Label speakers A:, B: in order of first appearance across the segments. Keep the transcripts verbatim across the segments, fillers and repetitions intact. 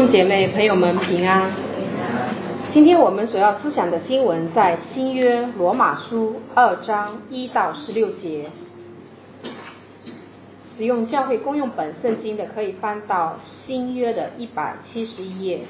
A: 兄姐妹朋友们平安。今天我们所要思想的经文在新约罗马书二章一到十六节。使用教会公用本圣经的可以翻到新约的一百七十一页。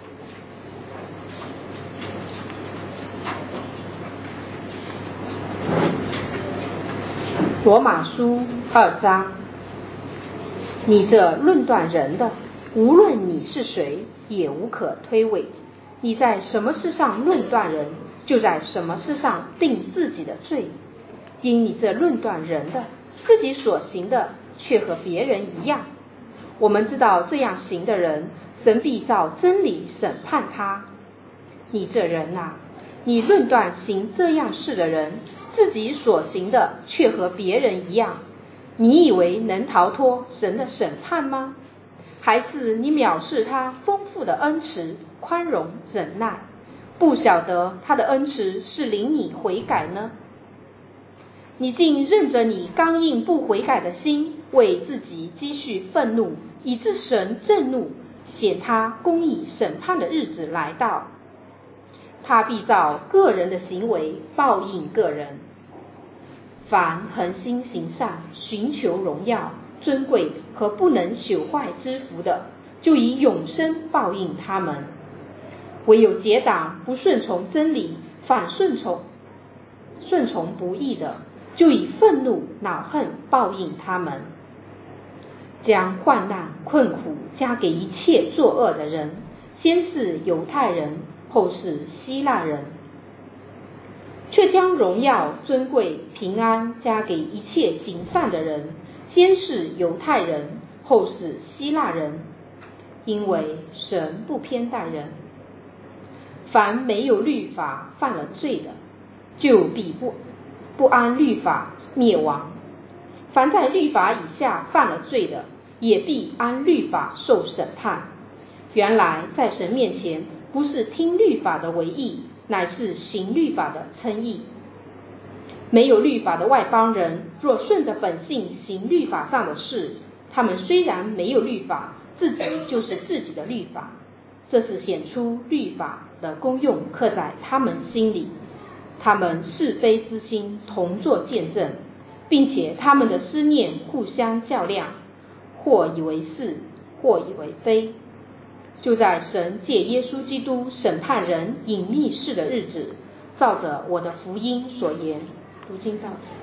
A: 罗马书二章，你这论断人的，无论你是谁，也无可推诿。你在什么事上论断人，就在什么事上定自己的罪。因你这论断人的，自己所行的却和别人一样。我们知道这样行的人，神必照真理审判他。你这人啊，你论断行这样事的人，自己所行的却和别人一样，你以为能逃脱神的审判吗？还是你藐视他丰富的恩慈、宽容、忍耐，不晓得他的恩慈是领你悔改呢？你竟任着你刚硬不悔改的心，为自己积蓄愤怒，以致神震怒，显他公义审判的日子来到。他必照个人的行为报应个人。凡恒心行善、寻求荣耀、尊贵和不能朽坏之福的，就以永生报应他们。唯有结党不顺从真理，反顺从顺从不义的，就以愤怒恼恨报应他们。将患难困苦加给一切作恶的人，先是犹太人，后是希腊人，却将荣耀、尊贵、平安加给一切行善的人，先是犹太人，后是希腊人，因为神不偏待人。凡没有律法犯了罪的，就必不不按律法灭亡；凡在律法以下犯了罪的，也必按律法受审判。原来在神面前，不是听律法的为义，乃是行律法的称义。没有律法的外邦人，若顺着本性行律法上的事，他们虽然没有律法，自己就是自己的律法。这是显出律法的功用刻在他们心里，他们是非之心同作见证，并且他们的思念互相较量，或以为是，或以为非。就在神借耶稣基督审判人隐秘事的日子，照着我的福音所言。读经到此。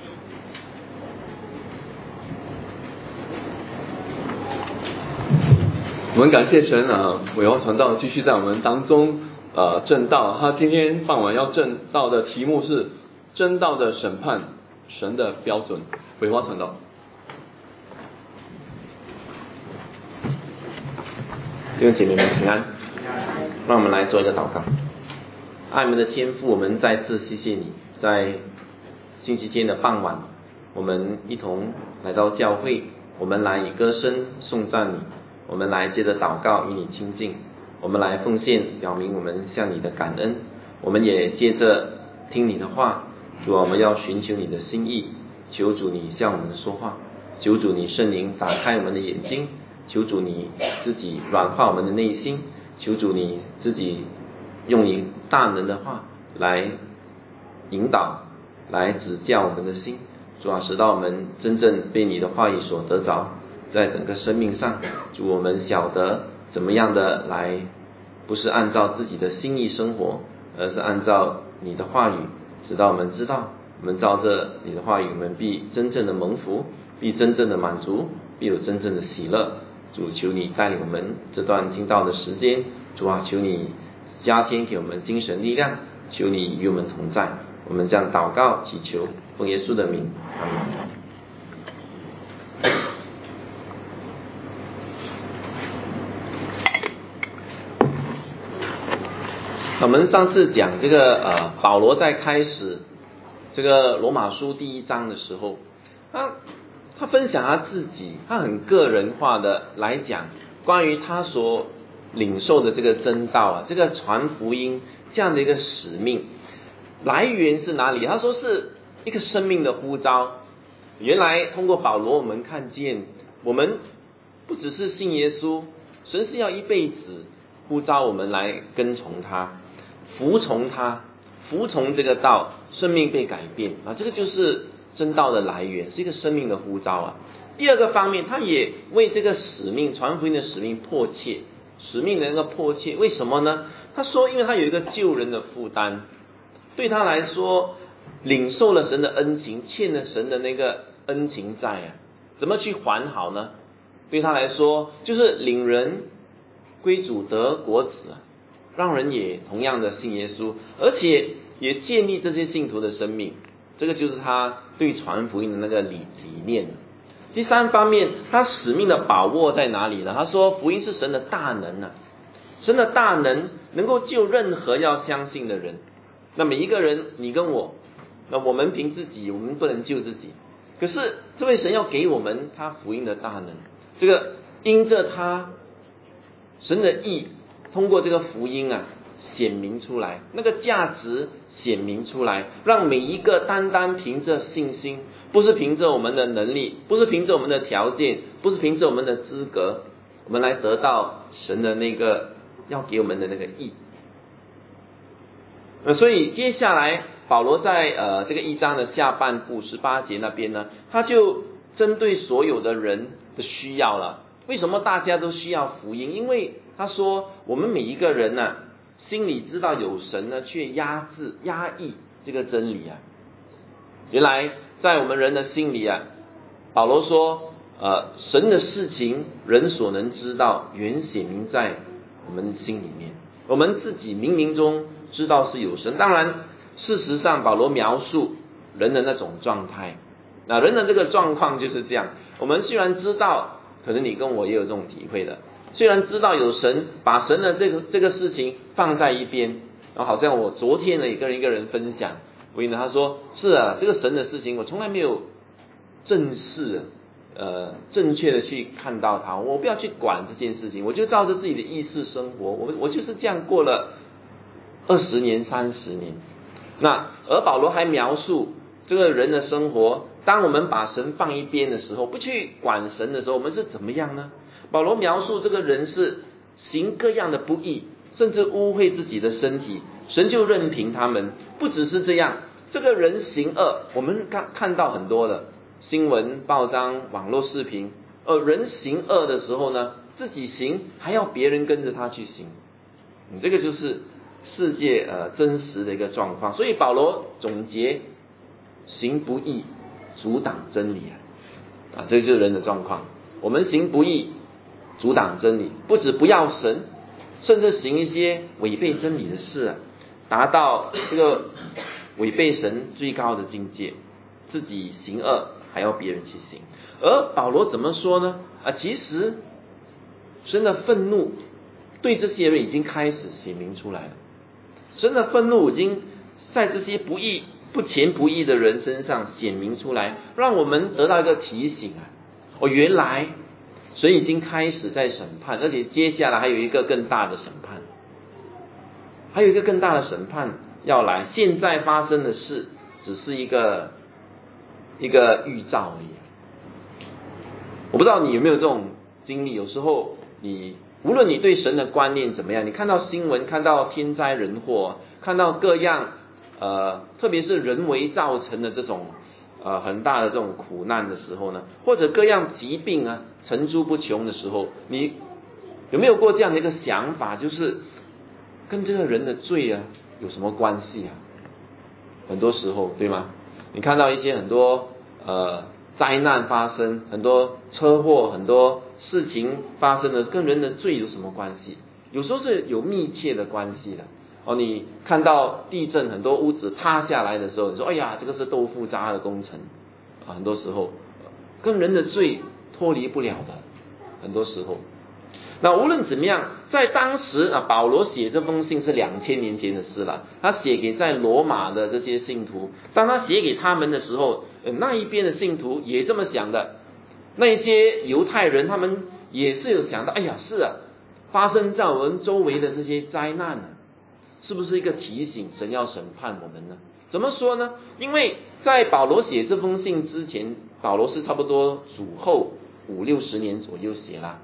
B: 我们感谢神啊，伟华传道继续在我们当中呃证道。他今天傍晚要证道的题目是真道的审判，神的标准。伟华传道。
C: 弟兄姐妹们平安，让我们来做一个祷告。爱我们的天父，我们再次谢谢你，在星期天的傍晚，我们一同来到教会，我们来以歌声颂赞你，我们来借着祷告与你亲近，我们来奉献表明我们向你的感恩，我们也借着听你的话，主，我们要寻求你的心意，求主你向我们说话，求主你圣灵打开我们的眼睛，求主你自己软化我们的内心，求主你自己用你大能的话来引导，来指教我们的心，主啊，使到我们真正被你的话语所得着，在整个生命上，主，我们晓得怎么样的来，不是按照自己的心意生活，而是按照你的话语，使到我们知道，我们照着你的话语，我们必真正的蒙福，必真正的满足，必有真正的喜乐。主，求你带领我们这段听道的时间，主啊，求你加添给我们精神力量，求你与我们同在。我们这样祷告祈求，奉耶稣的名，阿门。我们上次讲这个呃，保罗在开始这个罗马书第一章的时候，他他分享他自己，他很个人化的来讲关于他所领受的这个真道啊，这个传福音这样的一个使命来源是哪里？他说是一个生命的呼召。原来通过保罗，我们看见我们不只是信耶稣， 神是要一辈子呼召我们来跟从他，服从他，服从这个道，生命被改变啊，这个就是真道的来源，是一个生命的呼召啊。第二个方面，他也为这个使命，传福音的使命迫切，使命的那个迫切，为什么呢？他说，因为他有一个救人的负担，对他来说，领受了神的恩情，欠了神的那个恩情债啊，怎么去还好呢？对他来说，就是领人归主得果子啊，让人也同样的信耶稣，而且也建立这些信徒的生命，这个就是他对传福音的那个理理念。第三方面，他使命的把握在哪里呢？他说福音是神的大能啊，神的大能能够救任何要相信的人。那每一个人，你跟我，那我们凭自己，我们不能救自己，可是这位神要给我们他福音的大能，这个因着他神的义通过这个福音啊显明出来，那个价值显明出来，让每一个单单凭着信心，不是凭着我们的能力，不是凭着我们的条件，不是凭着我们的资格，我们来得到神的那个要给我们的那个义。呃，所以接下来保罗在呃这个一章的下半部十八节那边呢，他就针对所有的人的需要了。为什么大家都需要福音？因为他说我们每一个人呢、啊，心里知道有神呢，却压制压抑这个真理啊。原来在我们人的心里啊，保罗说，呃，神的事情人所能知道，原显明在我们心里面。我们自己冥冥中知道是有神，当然事实上保罗描述人的那种状态，那人的这个状况就是这样。我们虽然知道，可能你跟我也有这种体会的，虽然知道有神，把神的这个这个事情放在一边，然后好像我昨天呢也跟一个人分享，我跟他说，是啊，这个神的事情我从来没有正视呃正确的去看到它，我不要去管这件事情，我就照着自己的意识生活，我我就是这样过了二十年三十年。那而保罗还描述这个人的生活，当我们把神放一边的时候，不去管神的时候，我们是怎么样呢？保罗描述这个人是行各样的不义，甚至污秽自己的身体，神就任凭他们。不只是这样，这个人行恶，我们看看到很多的新闻报章网络视频，呃，人行恶的时候呢，自己行还要别人跟着他去行，嗯、这个就是世界呃真实的一个状况。所以保罗总结，行不义阻挡真理啊，啊，这就是人的状况。我们行不义阻挡真理，不止不要神，甚至行一些违背真理的事啊，达到这个违背神最高的境界，自己行恶还要别人去行。而保罗怎么说呢？啊，其实神的愤怒对这些人已经开始显明出来了，神的愤怒已经在这些不义不虔不义的人身上显明出来，让我们得到一个提醒啊，哦，原来神已经开始在审判，而且接下来还有一个更大的审判，还有一个更大的审判要来。现在发生的事只是一个一个预兆而已。我不知道你有没有这种经历，有时候你无论你对神的观念怎么样，你看到新闻，看到天灾人祸，看到各样呃，特别是人为造成的这种呃很大的这种苦难的时候呢，或者各样疾病啊层出不穷的时候，你有没有过这样的一个想法，就是跟这个人的罪啊有什么关系啊？很多时候，对吗？你看到一些很多呃灾难发生，很多车祸，很多事情发生的，跟人的罪有什么关系？有时候是有密切的关系的。哦，你看到地震，很多屋子塌下来的时候，你说哎呀，这个是豆腐渣的工程啊，很多时候跟人的罪脱离不了的，很多时候。那无论怎么样，在当时啊，保罗写这封信是两千年前的事了。他写给在罗马的这些信徒，当他写给他们的时候，呃、那一边的信徒也这么想的。那些犹太人他们也是有想到，哎呀，是啊，发生在我们周围的这些灾难呢、啊，是不是一个提醒，神要审判我们呢？怎么说呢？因为在保罗写这封信之前，保罗是差不多主后五六十年左右写啦。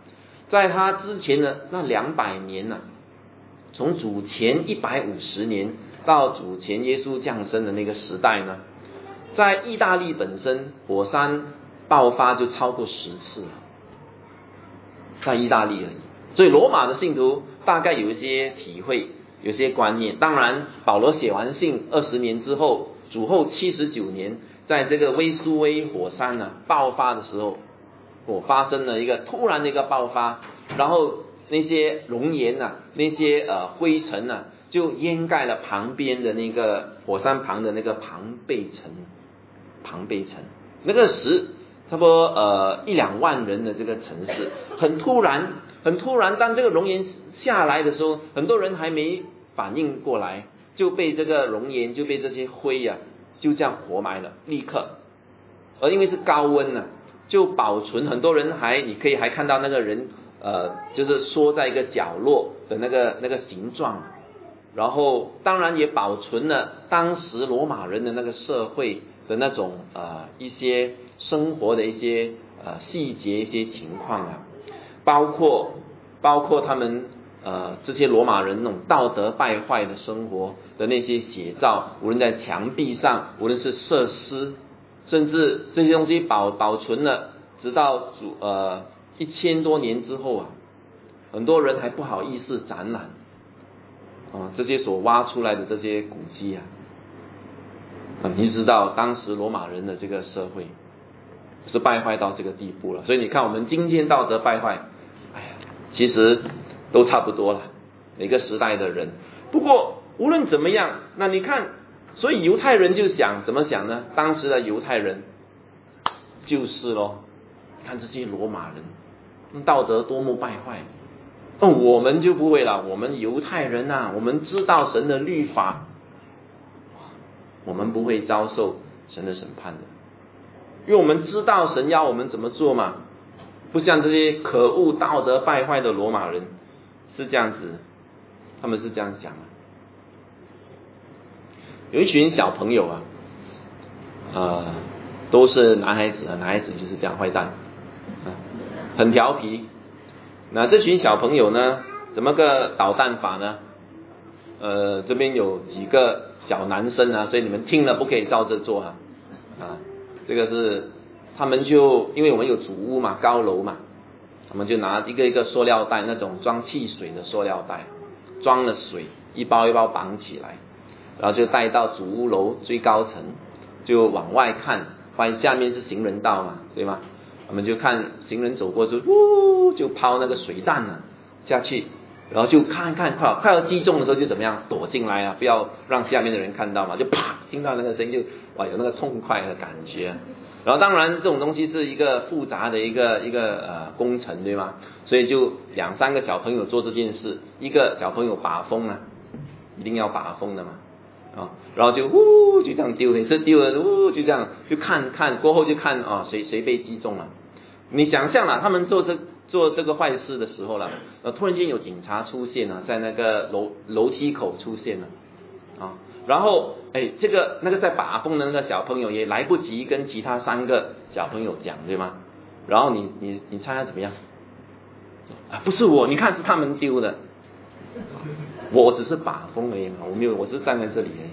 C: 在他之前的那两百年呢、啊，从主前一百五十年到主前耶稣降生的那个时代呢，在意大利本身火山爆发就超过十次了，在意大利而已。所以罗马的信徒大概有一些体会，有些观念。当然保罗写完信二十年之后，主后七十九年，在这个威苏威火山呢、啊、爆发的时候，我、哦、发生了一个突然的一个爆发，然后那些熔岩啊，那些呃灰尘啊，就掩盖了旁边的那个火山旁的那个庞贝城，庞贝城那个时差不多呃一两万人的这个城市，很突然，很突然，当这个熔岩下来的时候，很多人还没反应过来，就被这个熔岩就被这些灰啊，就这样活埋了，立刻。而因为是高温啊，就保存很多人还你可以还看到那个人呃，就是缩在一个角落的那个那个形状，然后当然也保存了当时罗马人的那个社会的那种呃一些生活的一些呃细节一些情况啊，包括包括他们呃这些罗马人那种道德败坏的生活的那些写照，无论在墙壁上，无论是设施，甚至这些东西保保存了，直到主呃一千多年之后啊，很多人还不好意思展览啊，这些所挖出来的这些古迹啊，啊，你知道当时罗马人的这个社会是败坏到这个地步了。所以你看我们今天道德败坏，哎呀，其实都差不多了，每个时代的人。不过无论怎么样，那你看，所以犹太人就想怎么想呢？当时的犹太人就是咯，看这些罗马人道德多么败坏。哦，我们就不会了，我们犹太人啊，我们知道神的律法，我们不会遭受神的审判的，因为我们知道神要我们怎么做嘛，不像这些可恶道德败坏的罗马人是这样子，他们是这样想的。有一群小朋友啊，呃，都是男孩子，男孩子就是这样坏蛋，啊，很调皮。那这群小朋友呢，怎么个捣蛋法呢？呃，这边有几个小男生啊，所以你们听了不可以照着做啊。啊，这个是他们就因为我们有主屋嘛，高楼嘛，他们就拿一个一个塑料袋，那种装汽水的塑料袋，装了水，一包一包绑起来，然后就带到主屋楼最高层，就往外看，发现下面是行人道嘛，对吗？我们就看行人走过就呜就抛那个水弹啊下去，然后就看看快快要击中的时候就怎么样躲进来啊，不要让下面的人看到嘛，就啪听到那个声音就哇有那个痛快的感觉。然后当然这种东西是一个复杂的一个一个呃工程，对吗？所以就两三个小朋友做这件事，一个小朋友把风啊，一定要把风的嘛。啊，然后就呜就这样丢，每次丢了呜就这样，就看看过后就看啊谁谁被击中了。你想象了，他们做这做这个坏事的时候了，呃，突然间有警察出现了，在那个楼楼梯口出现了，啊，然后哎这个那个在把风的那个小朋友也来不及跟其他三个小朋友讲，对吗？然后你你你猜他怎么样？啊，不是我，你看是他们丢的。我只是把风而已嘛，我没有，我只是站在这里而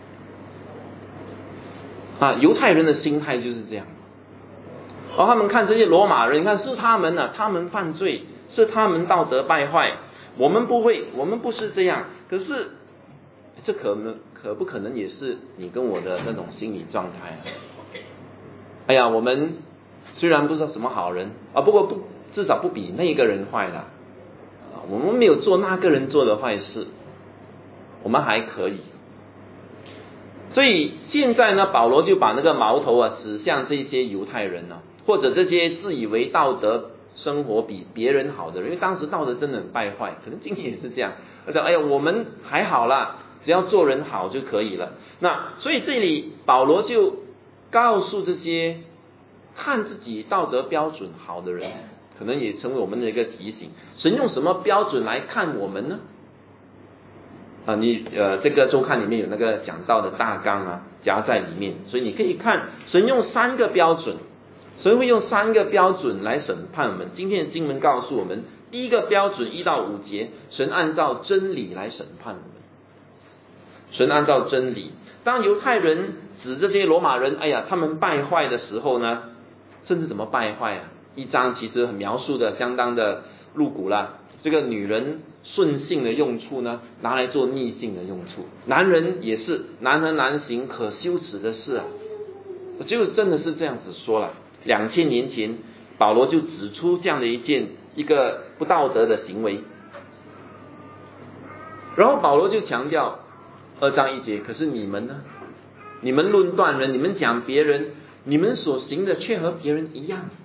C: 已。啊，犹太人的心态就是这样。然后他们看这些罗马人，你看是他们啊，他们犯罪，是他们道德败坏，我们不会，我们不是这样。可是这可能可不可能也是你跟我的那种心理状态啊？哎呀，我们虽然不知道什么好人啊，不过不至少不比那个人坏了。我们没有做那个人做的坏事，我们还可以。所以现在呢，保罗就把那个矛头啊指向这些犹太人呢、啊，或者这些自以为道德生活比别人好的人，因为当时道德真的很败坏，可能今天也是这样。而且哎呀，我们还好啦，只要做人好就可以了。那所以这里保罗就告诉这些看自己道德标准好的人，可能也成为我们的一个提醒。神用什么标准来看我们呢？啊，你呃，这个周刊里面有那个讲道的大纲啊，夹在里面，所以你可以看神用三个标准，神会用三个标准来审判我们。今天的经文告诉我们， 第一个标准一到五节，神按照真理来审判我们。神按照真理，当犹太人指这些罗马人，哎呀，他们败坏的时候呢，甚至怎么败坏啊？一章其实很描述的相当的露骨啦。这个女人顺性的用处呢，拿来做逆性的用处；男人也是，男和男行可羞耻的事啊。就真的是这样子说了。两千年前，保罗就指出这样的一件一个不道德的行为，然后保罗就强调二章一节，可是你们呢？你们论断人，你们讲别人，你们所行的却和别人一样。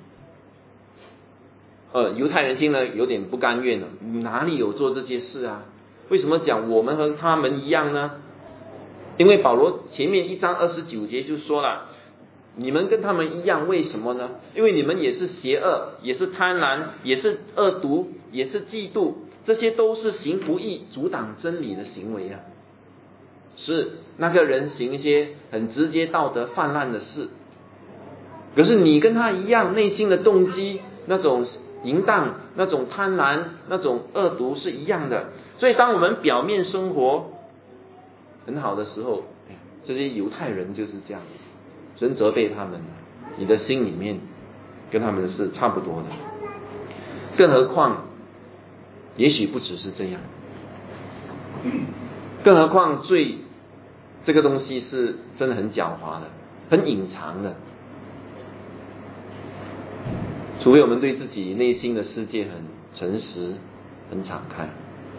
C: 呃，犹太人听了有点不甘愿了，哪里有做这些事啊？为什么讲我们和他们一样呢？因为保罗前面一章二十九节就说了，你们跟他们一样，为什么呢？因为你们也是邪恶，也是贪婪，也是恶毒，也是嫉妒，这些都是行不义、阻挡真理的行为啊。是那个人行一些很直接道德泛滥的事，可是你跟他一样，内心的动机那种淫荡、那种贪婪、那种恶毒是一样的。所以当我们表面生活很好的时候，这些犹太人就是这样，神责备他们，你的心里面跟他们是差不多的。更何况也许不只是这样，更何况罪这个东西是真的很狡猾的，很隐藏的，除非我们对自己内心的世界很诚实、很敞开。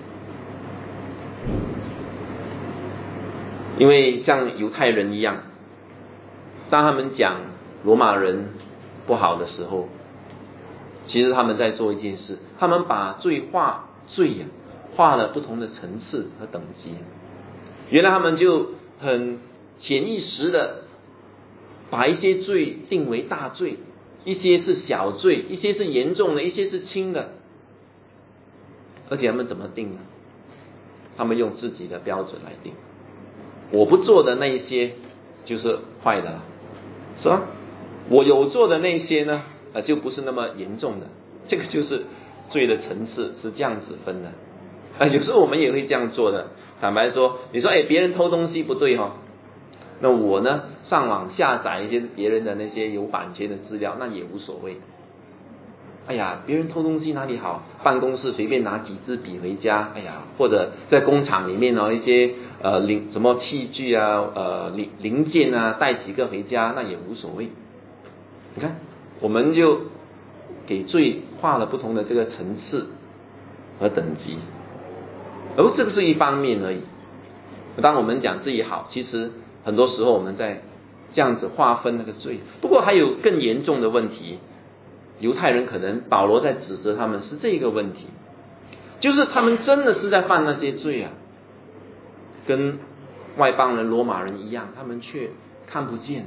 C: 因为像犹太人一样，当他们讲罗马人不好的时候，其实他们在做一件事，他们把罪化罪呀、啊，划了不同的层次和等级。原来他们就很潜意识的把一些罪定为大罪，一些是小罪，一些是严重的，一些是轻的。而且他们怎么定呢？他们用自己的标准来定。我不做的那一些就是坏的了，是吧？我有做的那些呢，呃，就不是那么严重的。这个就是罪的层次是这样子分的。啊，有时候我们也会这样做的。坦白说，你说，哎，别人偷东西不对哦，那我呢，上网下载一些别人的那些有版权的资料，那也无所谓。哎呀，别人偷东西哪里好？办公室随便拿几支笔回家，哎呀，或者在工厂里面哦，一些呃零什么器具啊，呃零零件啊，带几个回家，那也无所谓。你看，我们就给罪划了不同的这个层次和等级，而这个是一方面而已。当我们讲自己好，其实很多时候我们在这样子划分那个罪。不过还有更严重的问题。犹太人可能保罗在指责他们是这个问题，就是他们真的是在犯那些罪啊，跟外邦人罗马人一样，他们却看不见，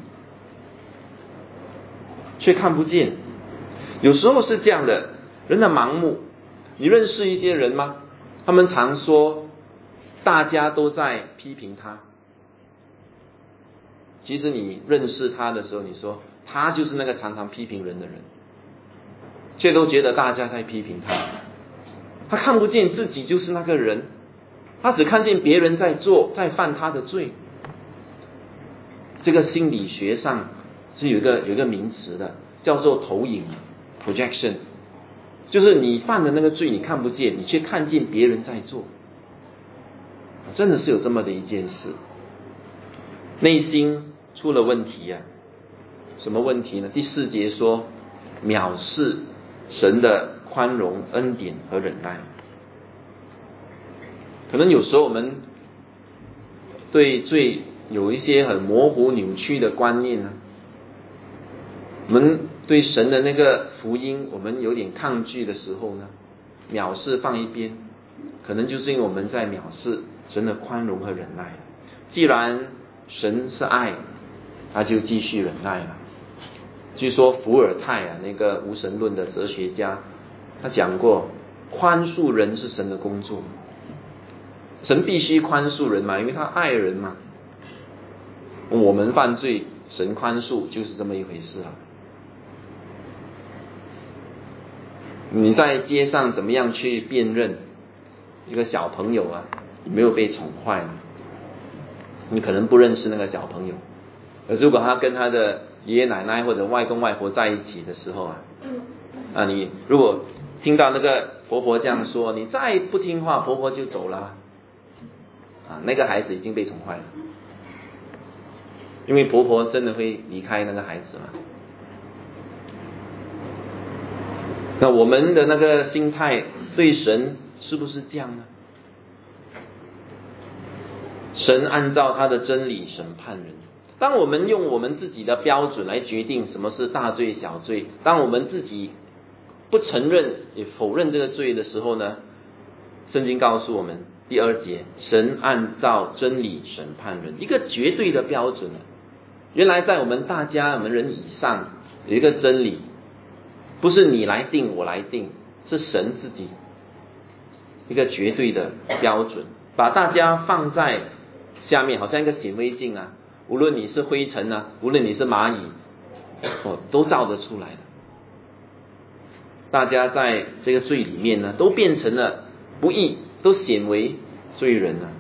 C: 却看不见。有时候是这样的，人的盲目。你认识一些人吗？他们常说大家都在批评他，其实你认识他的时候，你说他就是那个常常批评人的人，却都觉得大家在批评他，他看不见自己就是那个人，他只看见别人在做，在犯他的罪。这个心理学上是有一个有一个名词的，叫做投影 projection， 就是你犯的那个罪你看不见，你却看见别人在做，真的是有这么的一件事，内心出了问题啊。什么问题呢？第四节说藐视神的宽容、恩典和忍耐。可能有时候我们对罪有一些很模糊、扭曲的观念呢。我们对神的那个福音，我们有点抗拒的时候呢，藐视放一边，可能就是因为我们在藐视神的宽容和忍耐。既然神是爱，他就继续忍耐了。据说伏尔泰啊，那个无神论的哲学家，他讲过，宽恕人是神的工作，神必须宽恕人嘛，因为他爱人嘛。我们犯罪，神宽恕，就是这么一回事啊。 你在街上怎么样去辨认一个小朋友啊有没有被宠坏呢？你可能不认识那个小朋友，而如果他跟他的爷爷奶奶或者外公外婆在一起的时候啊，啊，你如果听到那个婆婆这样说，你再不听话，婆婆就走了，啊，那个孩子已经被宠坏了，因为婆婆真的会离开那个孩子嘛。那我们的那个心态对神是不是这样呢？神按照他的真理审判人。当我们用我们自己的标准来决定什么是大罪小罪，当我们自己不承认也否认这个罪的时候呢，圣经告诉我们第二节，神按照真理审判人，一个绝对的标准。原来在我们大家我们人以上有一个真理，不是你来定我来定，是神自己一个绝对的标准，把大家放在下面，好像一个显微镜啊，无论你是灰尘啊，无论你是蚂蚁，哦，都照得出来的。大家在这个罪里面呢，都变成了不义，都显为罪人了。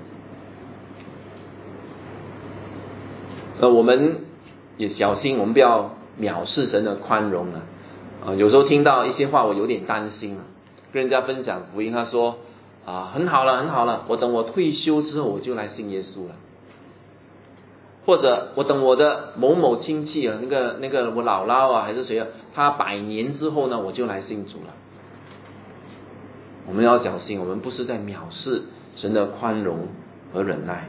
C: 呃，我们也小心，我们不要藐视神的宽容啊。啊，有时候听到一些话，我有点担心啊。跟人家分享福音，他说啊，很好了，很好了，我等我退休之后，我就来信耶稣了。或者我等我的某某亲戚啊，那个那个我姥姥啊，还是谁啊，他百年之后呢，我就来信主了。我们要小心，我们不是在藐视神的宽容和忍耐。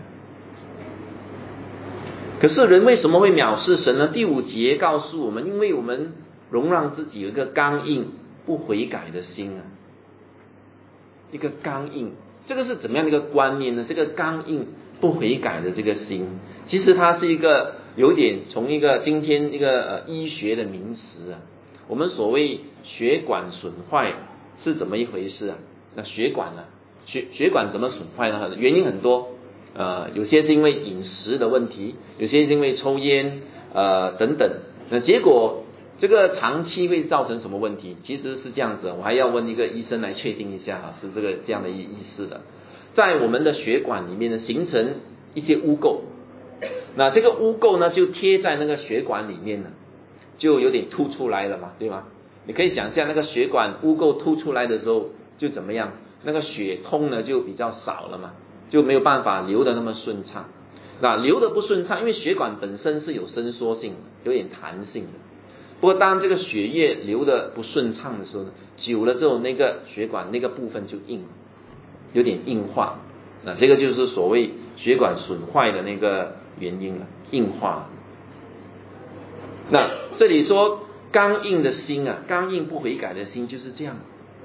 C: 可是人为什么会藐视神呢？第五节告诉我们，因为我们容让自己有一个刚硬不悔改的心啊，一个刚硬，这个是怎么样的一个观念呢？这个刚硬不悔改的这个心，其实它是一个有点从一个今天一个呃医学的名词啊，我们所谓血管损坏是怎么一回事啊？那血管呢、啊，血血管怎么损坏呢？原因很多，呃，有些是因为饮食的问题，有些是因为抽烟，呃等等，那结果这个长期会造成什么问题？其实是这样子，我还要问一个医生来确定一下哈，是这个这样的意意思的。在我们的血管里面呢，形成一些污垢，那这个污垢呢，就贴在那个血管里面呢，就有点凸出来了嘛，对吗？你可以想象那个血管污垢凸出来的时候，就怎么样？那个血通呢就比较少了嘛，就没有办法流的那么顺畅。那流的不顺畅，因为血管本身是有伸缩性的，有点弹性的。不过当这个血液流的不顺畅的时候呢，久了之后那个血管那个部分就硬，有点硬化。那这个就是所谓血管损坏的那个原因了，硬化。那这里说刚硬的心啊，刚硬不悔改的心就是这样。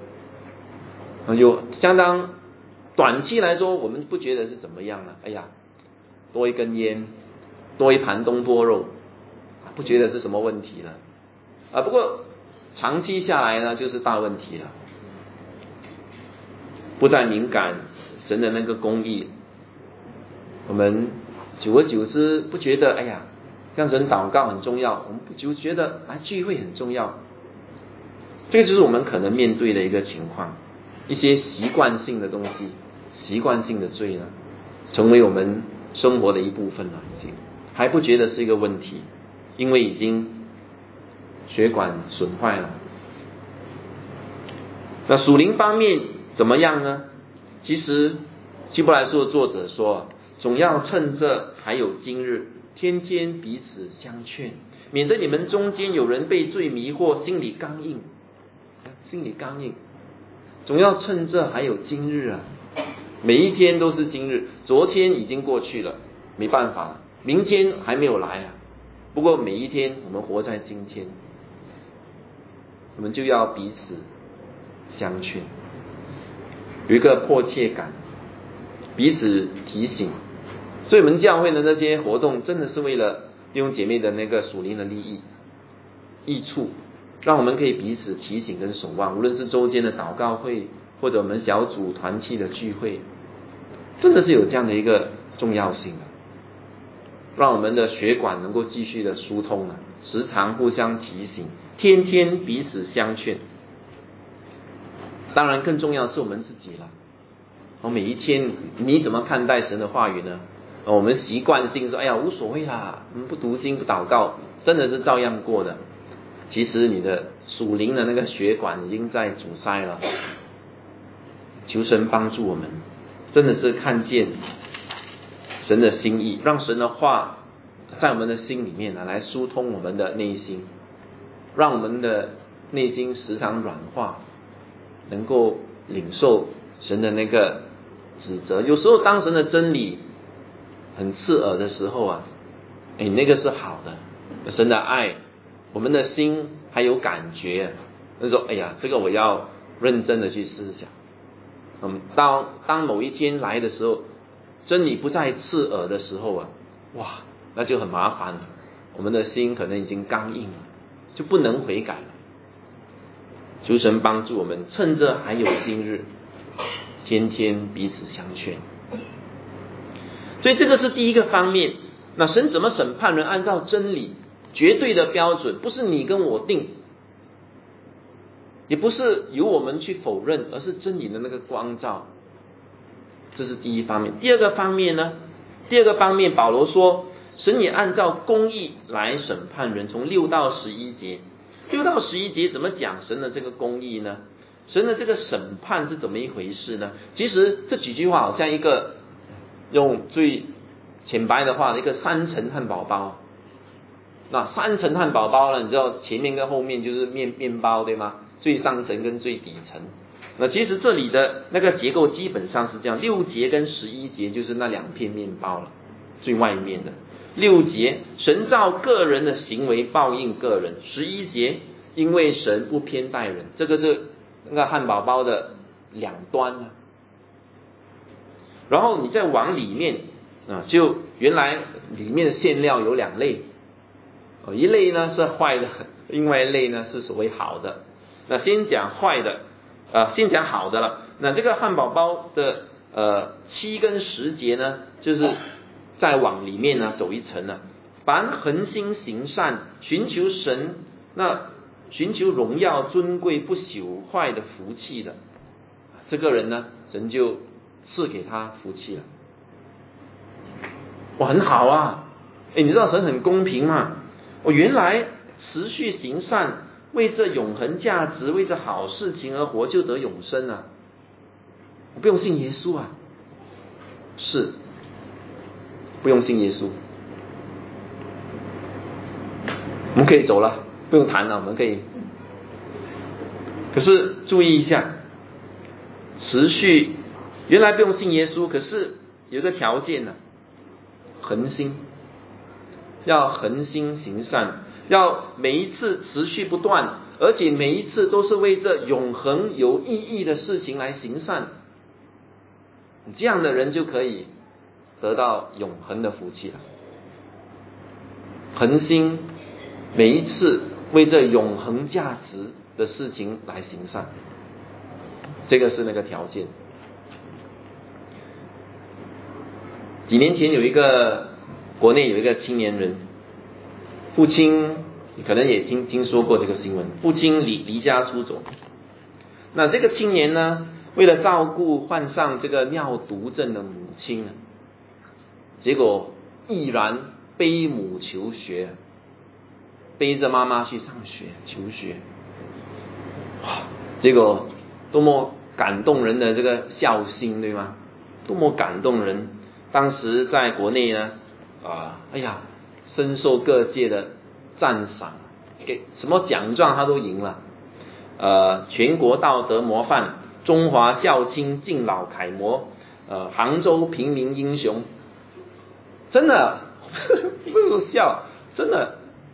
C: 有相当短期来说，我们不觉得是怎么样了。哎呀，多一根烟，多一盘东坡肉，不觉得是什么问题了。啊，不过长期下来呢，就是大问题了。不再敏感神的那个公义，我们久而久之不觉得，哎呀，向神祷告很重要，我们不就觉得来聚会很重要。这个就是我们可能面对的一个情况，一些习惯性的东西，习惯性的罪呢，成为我们生活的一部分了，已经还不觉得是一个问题，因为已经血管损坏了。那属灵方面怎么样呢？其实希伯来书的作者说，总要趁着还有今日，天天彼此相劝，免得你们中间有人被罪迷惑，心里刚硬，心里刚硬。总要趁着还有今日啊，每一天都是今日，昨天已经过去了，没办法了，明天还没有来啊。不过每一天我们活在今天，我们就要彼此相劝，有一个迫切感，彼此提醒。所以我们教会的那些活动，真的是为了弟兄姐妹的那个属灵的利益、益处，让我们可以彼此提醒跟守望。无论是周间的祷告会，或者我们小组团契的聚会，真的是有这样的一个重要性的，让我们的血管能够继续的疏通啊，时常互相提醒，天天彼此相劝。 当然更重要的是我们自己了。我每一天你怎么看待神的话语呢？我们习惯性说，哎呀无所谓啦，我们不读经不祷告，真的是照样过的。其实你的属灵的那个血管已经在阻塞了。求神帮助我们，真的是看见神的心意，让神的话在我们的心里面呢，来疏通我们的内心，让我们的内心时常软化，能够领受神的那个指责。有时候当神的真理很刺耳的时候啊，哎，那个是好的，神的爱，我们的心还有感觉，那说哎呀，这个我要认真的去思想。嗯，当当某一天来的时候，真理不再刺耳的时候啊，哇，那就很麻烦了。我们的心可能已经刚硬了，就不能悔改了。求神帮助我们，趁着还有今日，天天彼此相劝。所以这个是第一个方面。那神怎么审判人？按照真理绝对的标准，不是你跟我定，也不是由我们去否认，而是真理的那个光照。这是第一方面。第二个方面呢？第二个方面，保罗说，神也按照公义来审判人。从六到十一节，六到十一节怎么讲神的这个公义呢？神的这个审判是怎么一回事呢？其实这几句话好像一个用最浅白的话，一个三层汉堡包。那三层汉堡包呢，你知道前面跟后面就是面面包，对吗？最上层跟最底层。那其实这里的那个结构基本上是这样，六节跟十一节就是那两片面包了，最外面的。六节，神照个人的行为报应个人；十一节，因为神不偏待人。这个是那个汉堡包的两端啊。然后你再往里面啊，就原来里面的馅料有两类，一类呢是坏的，另外一类呢是所谓好的。那先讲坏的，呃，先讲好的了。那这个汉堡包的呃七跟十节呢，就是再往里面呢走一层呢。凡恒心行善，寻求神，那寻求荣耀、尊贵、不朽坏的福气的，这个人呢，神就赐给他福气了。哇，很好啊！哎，你知道神很公平吗？我原来持续行善，为这永恒价值，为这好事情而活，就得永生啊！我不用信耶稣啊，是不用信耶稣，我们可以走了，不用谈了，我们可以。可是注意一下，持续原来不用信耶稣，可是有一个条件呢、啊，恒心，要恒心行善。要每一次持续不断，而且每一次都是为这永恒有意义的事情来行善，这样的人就可以得到永恒的福气了。恒心每一次为这永恒价值的事情来行善，这个是那个条件。几年前有一个国内有一个青年人，父亲你可能也听听说过这个新闻，父亲离离家出走。那这个青年呢，为了照顾患上这个尿毒症的母亲，结果毅然背母求学，背着妈妈去上学求学。哇，结果多么感动人的这个孝心，对吗？多么感动人！当时在国内呢，啊，哎呀，深受各界的赞赏，给什么奖状他都赢了，呃，全国道德模范、中华孝亲敬老楷模，呃，杭州平民英雄，真的不是笑，真的，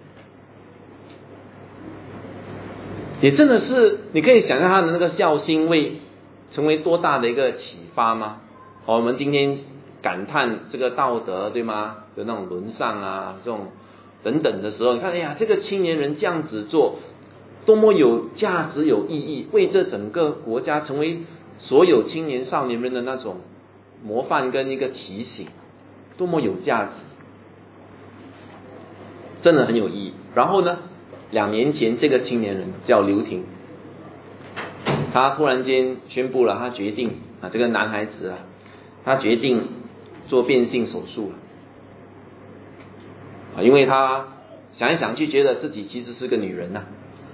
C: 也真的是，你可以想象他的那个孝心为成为多大的一个启发吗？我们今天感叹这个道德，对吗？有那种沦丧啊，这种等等的时候，你看，哎呀，这个青年人这样子做，多么有价值、有意义，为这整个国家成为所有青年少年们的那种模范跟一个提醒，多么有价值，真的很有意义。然后呢，两年前这个青年人叫刘婷， 他突然间宣布了，他决定啊，这个男孩子啊，他决定做变性手术了啊，因为他想一想去，觉得自己其实是个女人呐、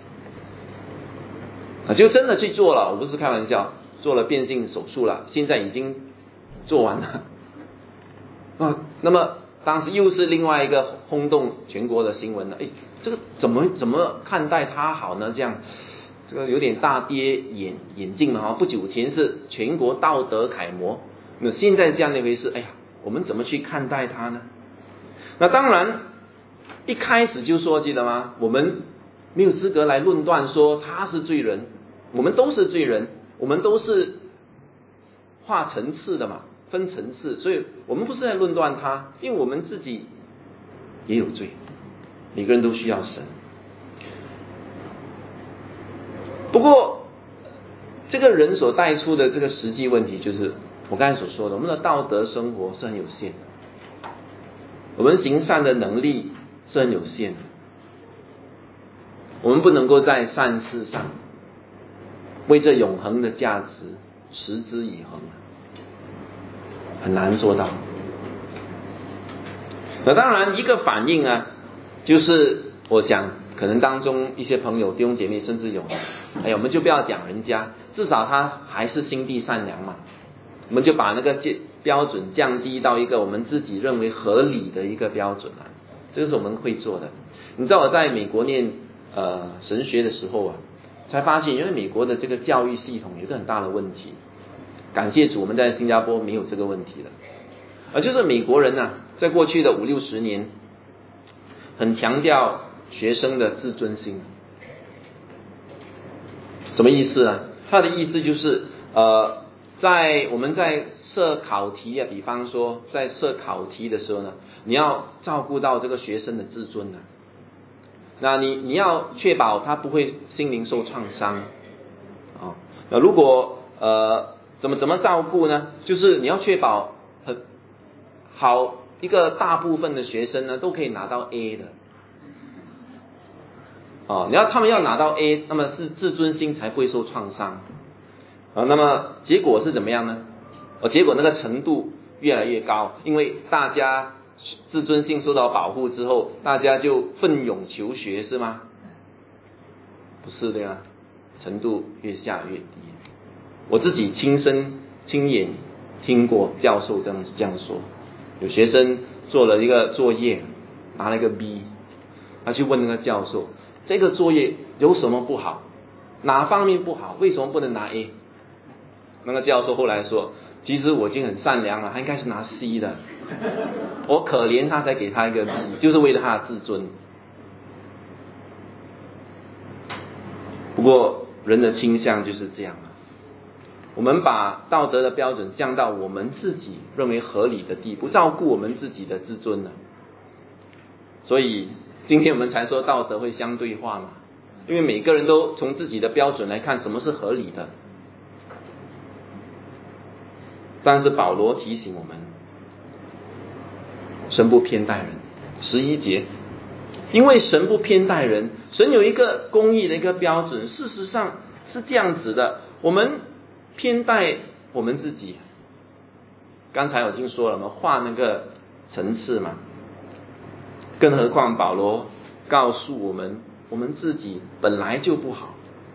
C: 啊，啊，就真的去做了，我不是开玩笑，做了变性手术了，现在已经做完了啊。那么当时又是另外一个轰动全国的新闻了，哎，这个怎么怎么看待他好呢？这样。这个有点大跌眼眼镜嘛哈，不久前是全国道德楷模，那现在这样的一回事，哎呀，我们怎么去看待他呢？那当然，一开始就说记得吗？我们没有资格来论断说他是罪人，我们都是罪人，我们都是划层次的嘛，分层次，所以我们不是在论断他，因为我们自己也有罪，每个人都需要神。不过，这个人所带出的这个实际问题，就是我刚才所说的，我们的道德生活是很有限的，我们行善的能力是很有限的，我们不能够在善事上为这永恒的价值持之以恒，很难做到。那当然，一个反应啊，就是我想可能当中一些朋友弟兄姐妹甚至有。哎呀，我们就不要讲人家，至少他还是心地善良嘛。我们就把那个标准降低到一个我们自己认为合理的一个标准啊，这个是我们会做的。你知道我在美国念呃神学的时候啊，才发现，因为美国的这个教育系统有一个很大的问题。感谢主，我们在新加坡没有这个问题了。而就是美国人啊，在过去的五六十年，很强调学生的自尊心。什么意思呢？他的意思就是呃，在我们在设考题啊，比方说在设考题的时候呢，你要照顾到这个学生的自尊啊，那你你要确保他不会心灵受创伤啊、哦。那如果呃怎么怎么照顾呢？就是你要确保很好一个大部分的学生呢都可以拿到 A 的。哦，你要他们要拿到 A， 那么是自尊心才不会受创伤啊。那么结果是怎么样呢？哦，结果那个程度越来越高，因为大家自尊心受到保护之后，大家就奋勇求学，是吗？不是的呀，程度越下越低。我自己亲身亲眼听过教授这样这样说，有学生做了一个作业，拿了一个 B， 他去问那个教授。这个作业有什么不好？哪方面不好？为什么不能拿 A？ 那个教授后来说，其实我已经很善良了，他应该是拿 C 的，我可怜他才给他一个 B， 就是为了他的自尊。不过人的倾向就是这样啊，我们把道德的标准降到我们自己认为合理的地步，照顾我们自己的自尊了。所以今天我们才说道德会相对化嘛，因为每个人都从自己的标准来看什么是合理的。但是保罗提醒我们，神不偏待人。十一节，因为神不偏待人，神有一个公义的一个标准，事实上是这样子的，我们偏待我们自己。刚才我已经说了嘛，画那个层次嘛。更何况保罗告诉我们，我们自己本来就不好。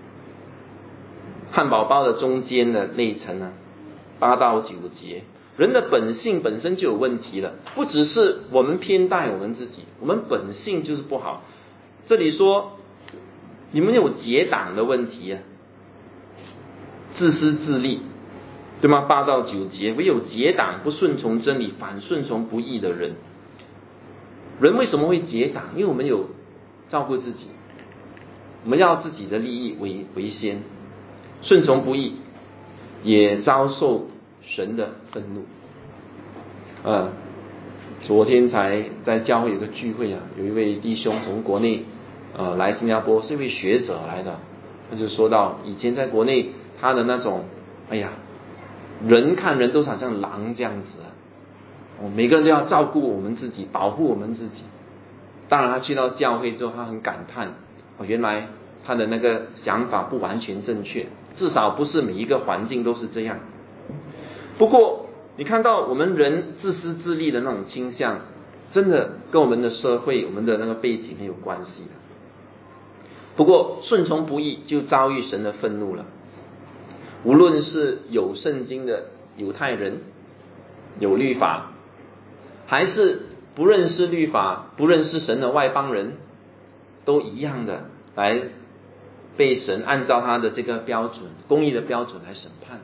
C: 汉堡包的中间的那一层呢，八到九节，人的本性本身就有问题了，不只是我们偏待我们自己，我们本性就是不好。这里说你们有结党的问题啊，自私自利，对吗？八到九节，唯有结党，不顺从真理，反顺从不义的人。人为什么会结党？因为我们有照顾自己，我们要自己的利益为为先，顺从不义，也遭受神的愤怒。呃，昨天才在教会有个聚会啊，有一位弟兄从国内呃来新加坡，是一位学者来的，他就说到以前在国内他的那种，哎呀，人看人都好像狼这样子。我每个人都要照顾我们自己，保护我们自己。当然他去到教会之后，他很感叹，哦，原来他的那个想法不完全正确， 至少不是每一个环境都是这样。不过你看到我们人自私自利的那种倾向，真的跟我们的社会、我们的那个背景很有关系的。不过顺从不义就遭遇神的愤怒了。无论是有圣经的犹太人，有律法，还是不认识律法、不认识神的外邦人，都一样的来被神按照他的这个标准、公义的标准来审判。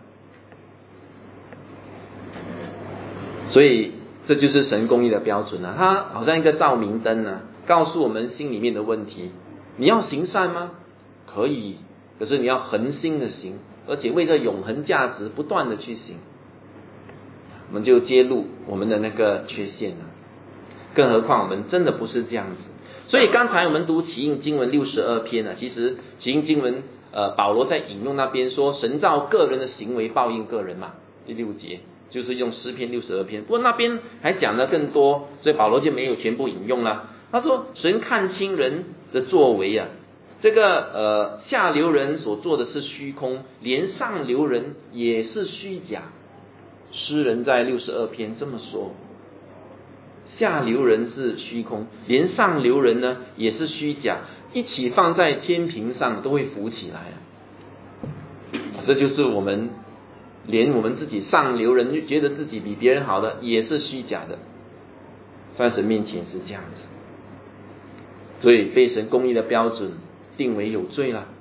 C: 所以这就是神公义的标准啊，它好像一个照明灯啊，告诉我们心里面的问题。你要行善吗？可以，可是你要恒心的行，而且为着永恒价值不断的去行。我们就揭露我们的那个缺陷了，更何况我们真的不是这样子。所以刚才我们读启应经文六十二篇啊，其实启应经文呃保罗在引用那边说，神照个人的行为报应个人嘛，第六节就是用诗篇六十二篇。不过那边还讲得更多，所以保罗就没有全部引用了。他说神看清人的作为啊，这个呃下流人所做的是虚空，连上流人也是虚假。诗人在六十二篇这么说，下流人是虚空，连上流人呢也是虚假，一起放在天平上都会浮起来啊。这就是我们连我们自己上流人觉得自己比别人好的也是虚假的，在神面前是这样子。所以被神公义的标准定为有罪了。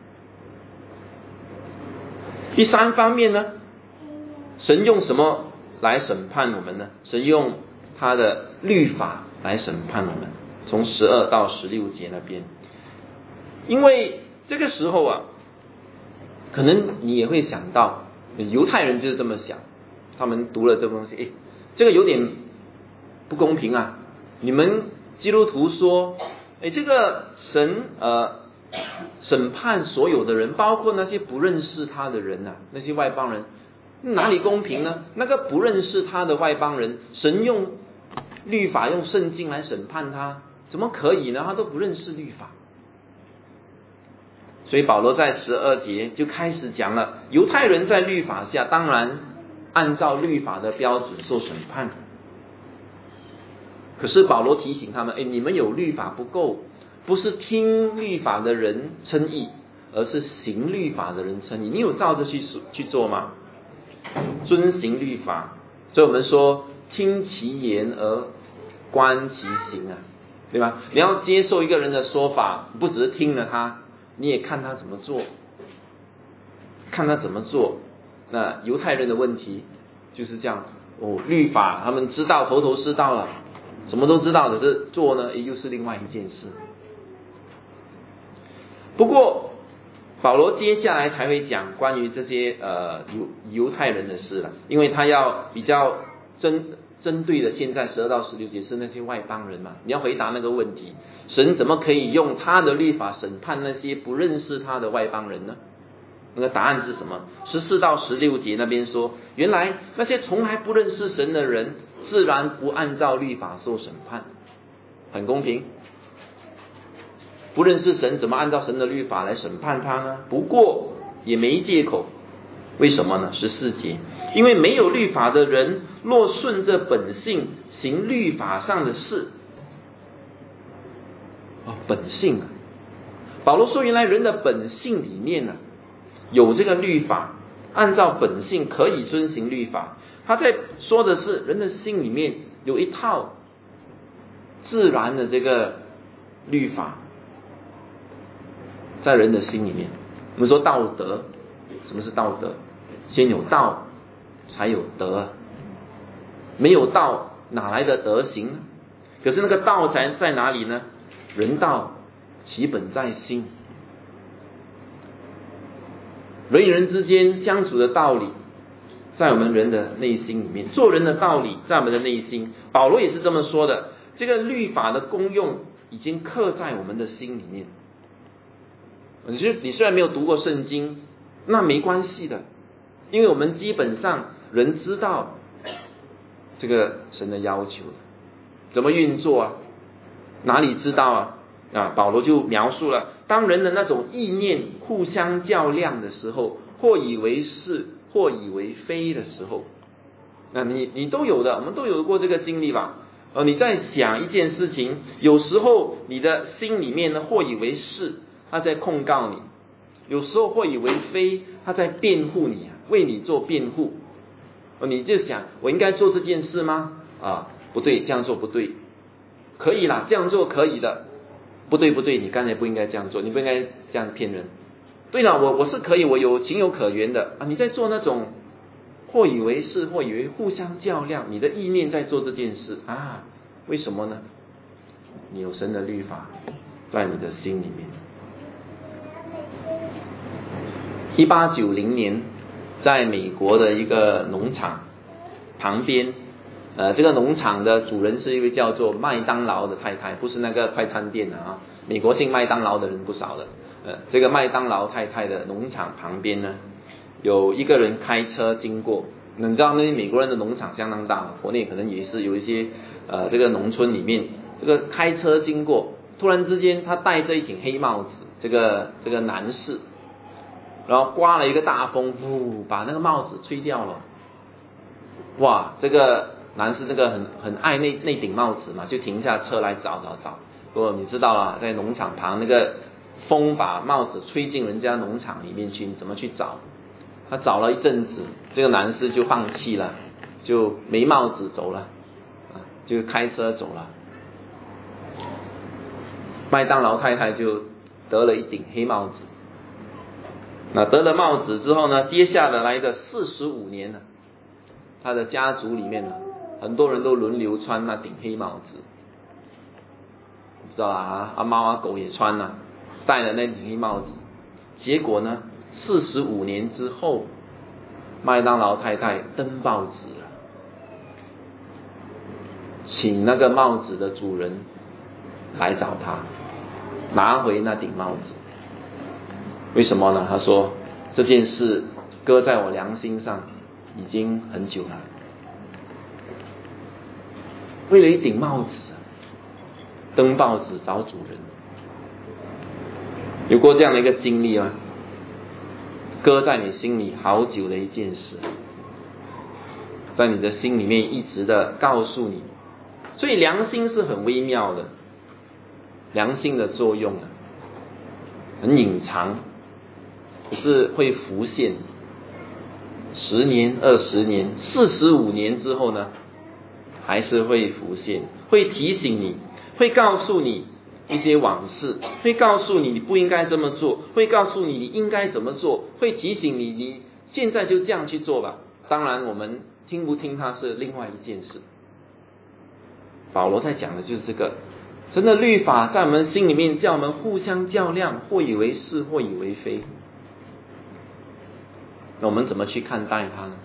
C: 第三方面呢，神用什么来审判我们呢？神用他的律法来审判我们，从十二到十六节那边。因为这个时候啊，可能你也会想到，犹太人就是这么想，他们读了这个东西，诶，这个有点不公平啊！你们基督徒说，诶，这个神呃审判所有的人，包括那些不认识他的人啊，那些外邦人，哪里公平呢？那个不认识他的外邦人，神用律法、用圣经来审判他，怎么可以呢？他都不认识律法。所以保罗在十二节就开始讲了，犹太人在律法下当然按照律法的标准受审判。可是保罗提醒他们，哎，你们有律法不够，不是听律法的人称义，而是行律法的人称义。你有照着去去做吗？遵行律法。所以我们说听其言而观其行啊，对吧？你要接受一个人的说法，不只是听了他，你也看他怎么做，看他怎么做。那犹太人的问题就是这样，哦，律法他们知道头头是道了，什么都知道，可是做呢，也又是另外一件事。不过保罗接下来才会讲关于这些呃犹犹太人的事了，因为他要比较针针对的，现在十二到十六节是那些外邦人嘛，你要回答那个问题，神怎么可以用他的律法审判那些不认识他的外邦人呢？那个答案是什么？十四到十六节那边说，原来那些从来不认识神的人，自然不按照律法受审判，很公平。不认识神，怎么按照神的律法来审判他呢？不过也没借口，为什么呢？十四节，因为没有律法的人，若顺着本性行律法上的事，哦，本性啊，保罗说，原来人的本性里面呢、啊，有这个律法，按照本性可以遵行律法。他在说的是人的心里面有一套自然的这个律法，在人的心里面。我们说道德，什么是道德？先有道才有德，没有道哪来的德行呢？可是那个道才在哪里呢？人道其本在心，人与人之间相处的道理在我们人的内心里面，做人的道理在我们的内心。保罗也是这么说的，这个律法的功用已经刻在我们的心里面。你你虽然没有读过圣经，那没关系的，因为我们基本上人知道这个神的要求怎么运作啊，哪里知道啊？ 啊，保罗就描述了，当人的那种意念互相较量的时候，或以为是，或以为非的时候，那你你都有的，我们都有过这个经历吧？呃，你在想一件事情，有时候你的心里面呢，或以为是，他在控告你；有时候或以为非，他在辩护你，为你做辩护。呃，你就想，我应该做这件事吗？啊，不对，这样做不对。可以啦，这样做可以的。不对不对，你刚才不应该这样做，你不应该这样骗人。对了，我我是可以，我有情有可原的啊。你在做那种或以为是，或以为互相较量，你的意念在做这件事啊？为什么呢？你有神的律法在你的心里面。一八九零年，在美国的一个农场旁边，呃，这个农场的主人是一位叫做麦当劳的太太，不是那个快餐店的啊。美国姓麦当劳的人不少的。呃，这个麦当劳太太的农场旁边呢，有一个人开车经过。你知道那些美国人的农场相当大，国内可能也是有一些呃这个农村里面，这个开车经过，突然之间他戴着一顶黑帽子，这个这个男士，然后刮了一个大风，呼，把那个帽子吹掉了。哇，这个男士那个很很爱那那顶帽子嘛，就停下车来找找找。不过你知道啊，在农场旁那个风把帽子吹进人家农场里面去，你怎么去找？他找了一阵子，这个男士就放弃了，就没帽子走了，啊，就开车走了。麦当劳太太就得了一顶黑帽子。那得了帽子之后呢，接下来的四十五年呢，他的家族里面呢，很多人都轮流穿那顶黑帽子，不知道啊，阿猫阿狗也穿了，戴了那顶黑帽子。结果呢，四十五年之后，麦当劳太太登报纸了，请那个帽子的主人来找他，拿回那顶帽子。为什么呢？他说这件事搁在我良心上已经很久了，为了一顶帽子登报纸找主人。有过这样的一个经历吗？搁在你心里好久的一件事，在你的心里面一直的告诉你。所以良心是很微妙的，良心的作用啊，很隐藏，可是会浮现。十年、二十年、四十五年之后呢，还是会浮现，会提醒你，会告诉你一些往事，会告诉你你不应该这么做，会告诉你你应该怎么做，会提醒你你现在就这样去做吧。当然我们听不听它是另外一件事。保罗在讲的就是这个，神的律法在我们心里面叫我们互相较量，或以为是，或以为非。那我们怎么去看待它呢？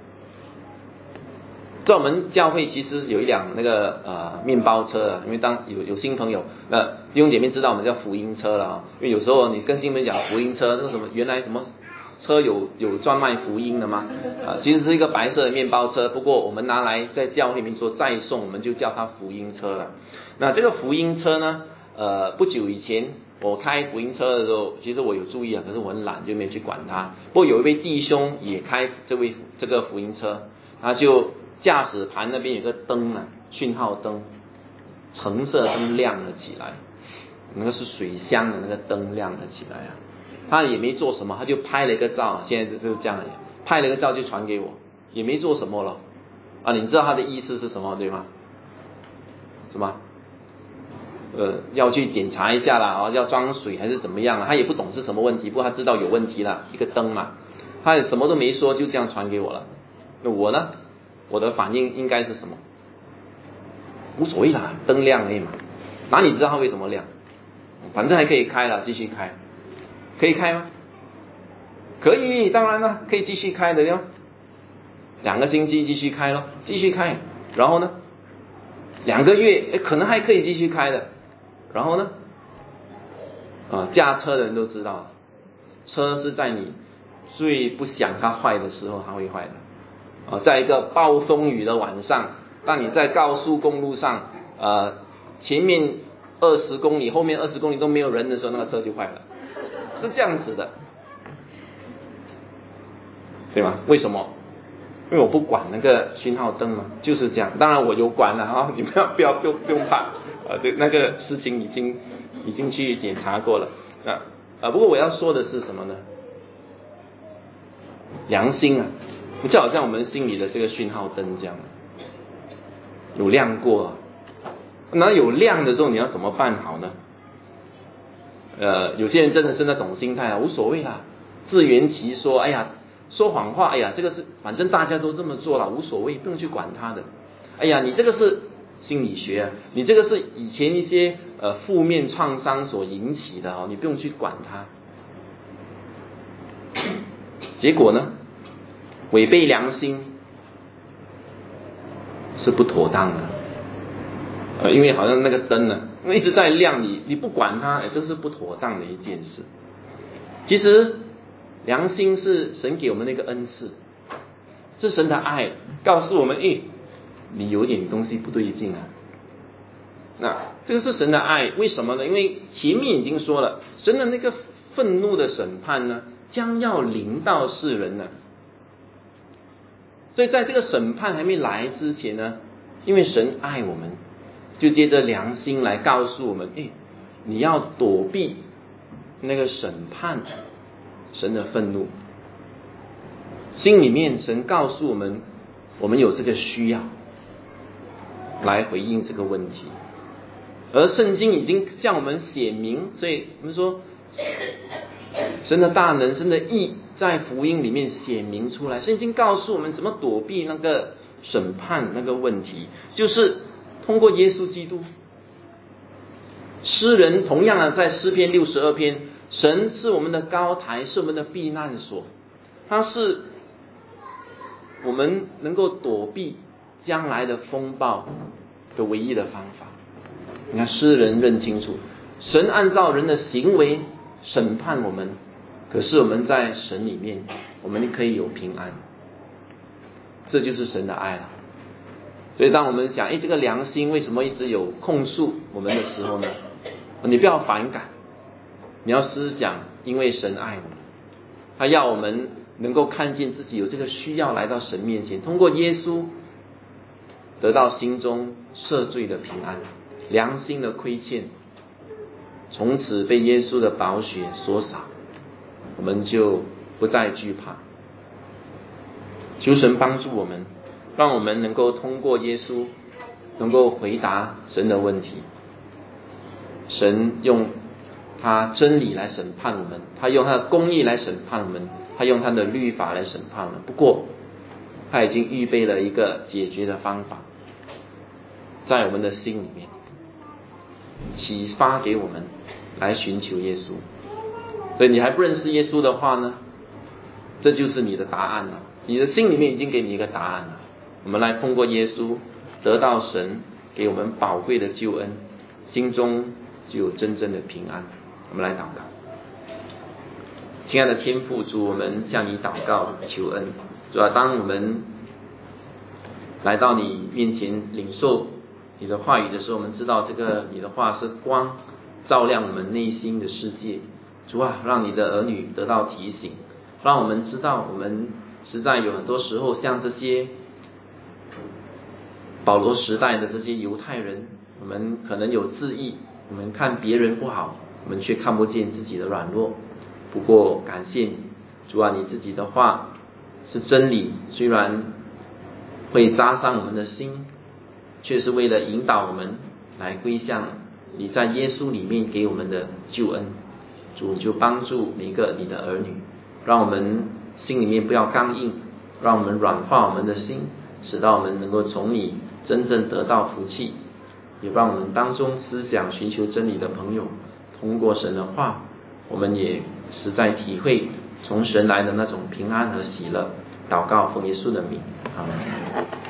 C: 在我们教会其实有一辆那个呃面包车啊，因为当有有新朋友，那弟兄姐妹知道我们叫福音车了啊。因为有时候你跟新朋友讲福音车，那个什么原来什么车有有专卖福音的吗？啊，其实是一个白色的面包车，不过我们拿来在教会里面做载送，我们就叫它福音车了。那这个福音车呢，呃，不久以前我开福音车的时候，其实我有注意啊，可是我很懒，就没有去管它。不过有一位弟兄也开这位这个福音车，他就驾驶盘那边有个灯啊，讯号灯，橙色灯亮了起来，那个是水箱的那个灯亮了起来啊。他也没做什么，他就拍了一个照，现在就是这样，拍了一个照就传给我，也没做什么了啊。你知道他的意思是什么对吗？什么？呃，要去检查一下啦，啊，要装水还是怎么样啦？他也不懂是什么问题，不过他知道有问题了，一个灯嘛，他也什么都没说，就这样传给我了。那我呢？我的反应应该是什么？无所谓啦，灯亮而已嘛，哪里知道它为什么亮？反正还可以开了，继续开。可以开吗？可以，当然了，可以继续开的哟。两个星期继续开咯，继续开。然后呢？两个月，可能还可以继续开的。然后呢？啊，驾车的人都知道，车是在你最不想它坏的时候，它会坏的。啊，在一个暴风雨的晚上，当你在高速公路上，呃，前面二十公里，后面二十公里都没有人的时候，那个车就坏了，是这样子的，对吗？为什么？因为我不管那个讯号灯嘛，就是这样。当然我有管了啊，你们不要不要不用不用怕，呃，对，那个事情已经已经去检查过了。那啊，不过我要说的是什么呢？良心啊，就好像我们心里的这个讯号灯这样，有亮过啊。那有亮的时候，你要怎么办好呢？呃，有些人真的是那种心态啊，无所谓啦，自圆其说，哎呀。说谎话，哎呀，这个是反正大家都这么做了，无所谓，不用去管他的。哎呀，你这个是心理学啊，你这个是以前一些呃负面创伤所引起的哦，你不用去管它。结果呢，违背良心是不妥当的，呃，因为好像那个灯呢，一直在亮，你你不管它，哎，这是不妥当的一件事。其实。良心是神给我们的一个恩赐，是神的爱，告诉我们，诶，你有点东西不对劲啊。那这个是神的爱，为什么呢？因为前面已经说了，神的那个愤怒的审判呢，将要临到世人呢。所以在这个审判还没来之前呢，因为神爱我们，就借着良心来告诉我们，诶，你要躲避那个审判。神的愤怒，心里面神告诉我们，我们有这个需要来回应这个问题，而圣经已经向我们写明，所以我们说神的大能、神的义在福音里面写明出来。圣经告诉我们怎么躲避那个审判那个问题，就是通过耶稣基督。诗人同样的在诗篇六十二篇。神是我们的高台，是我们的避难所，他是我们能够躲避将来的风暴的唯一的方法。你看诗人认清楚，神按照人的行为审判我们，可是我们在神里面，我们可以有平安，这就是神的爱了。所以当我们讲，哎，这个良心为什么一直有控诉我们的时候呢？你不要反感。你要思想，因为神爱我们，他要我们能够看见自己有这个需要来到神面前，通过耶稣得到心中赦罪的平安，良心的亏欠从此被耶稣的宝血所洒，我们就不再惧怕。求神帮助我们，让我们能够通过耶稣能够回答神的问题。神用他真理来审判我们，他用他的公义来审判我们，他用他的律法来审判我们。不过他已经预备了一个解决的方法，在我们的心里面启发给我们来寻求耶稣。所以你还不认识耶稣的话呢，这就是你的答案了，你的心里面已经给你一个答案了。我们来通过耶稣得到神给我们宝贵的救恩，心中就有真正的平安。我们来祷告。亲爱的天父，主，我们向你祷告求恩。主啊，当我们来到你面前领受你的话语的时候，我们知道这个你的话是光，照亮我们内心的世界。主啊，让你的儿女得到提醒，让我们知道我们实在有很多时候像这些保罗时代的这些犹太人，我们可能有自义，我们看别人不好，我们却看不见自己的软弱。不过感谢你，主啊，你自己的话是真理，虽然会扎伤我们的心，却是为了引导我们来归向你在耶稣里面给我们的救恩。主就帮助每个你的儿女，让我们心里面不要刚硬，让我们软化我们的心，使到我们能够从你真正得到福气。也让我们当中思想寻求真理的朋友，通过神的话，我们也实在体会从神来的那种平安和喜乐。祷告奉耶稣的名，阿们。